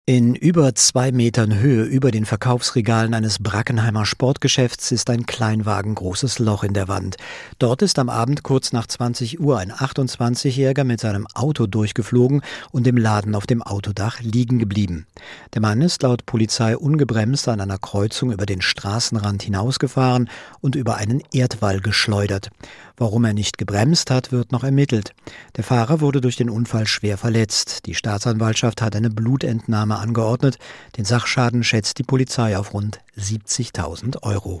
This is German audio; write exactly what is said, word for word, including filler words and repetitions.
In über zwei Metern Höhe über den Verkaufsregalen eines Brackenheimer Sportgeschäfts ist ein kleinwagengroßes Loch in der Wand. Dort ist am Abend kurz nach zwanzig Uhr ein achtundzwanzigjähriger mit seinem Auto durchgeflogen und im Laden auf dem Autodach liegen geblieben. Der Mann ist laut Polizei ungebremst an einer Kreuzung über den Straßenrand hinausgefahren und über einen Erdwall geschleudert. Warum er nicht gebremst hat, wird noch ermittelt. Der Fahrer wurde durch den Unfall schwer verletzt. Die Staatsanwaltschaft hat eine Blutentnahme angeordnet. Den Sachschaden schätzt die Polizei auf rund siebzigtausend Euro.